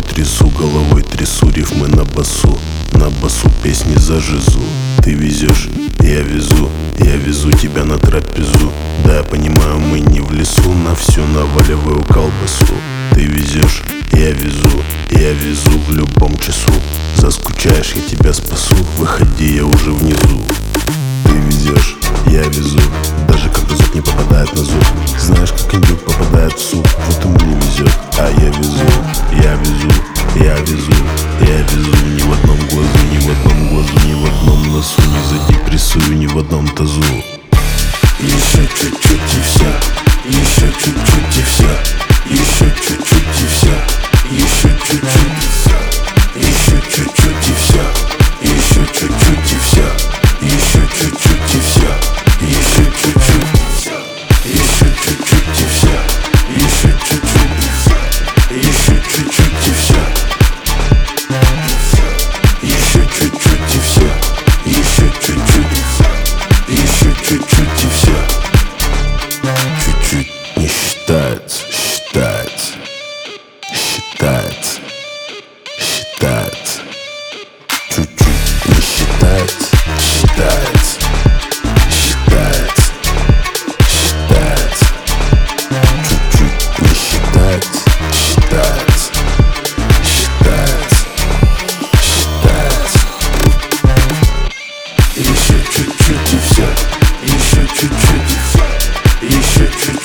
трясу, головой трясу, рифмы на басу песни за жизу. Ты везешь, я везу тебя на трапезу. Да, я понимаю, мы не в лесу, на всю наваливаю колбасу. Ты везешь, я везу в любом часу. Заскучаешь, я тебя спасу, выходи, я уже внизу. Ты везешь, я везу, даже когда зуб не попадает на зуб. Знаешь, как индюк попадает в суп, вот ему не везет. А я везу ни в одном глазу, ни в одном глазу, ни в одном носу, не задепрессую, ни в одном тазу. Еще чуть-чуть и все, еще чуть-чуть и все, еще чуть-чуть и все, еще чуть-чуть и все, еще чуть-чуть и все, еще чуть-чуть и все, еще чуть-чуть и все, еще чуть-чуть, еще чуть-чуть и все, еще чуть-чуть, еще чуть-чуть и все, еще чуть-чуть и все, еще чуть-чуть, еще чуть-чуть и все. Чуть-чуть не считается, считается, считается, считается. Чуть-чуть не считается, считается, считается, считается. Чуть-чуть не считается, считается, считается, считается. Еще чуть-чуть и все, еще чуть-чуть, еще чуть-чуть.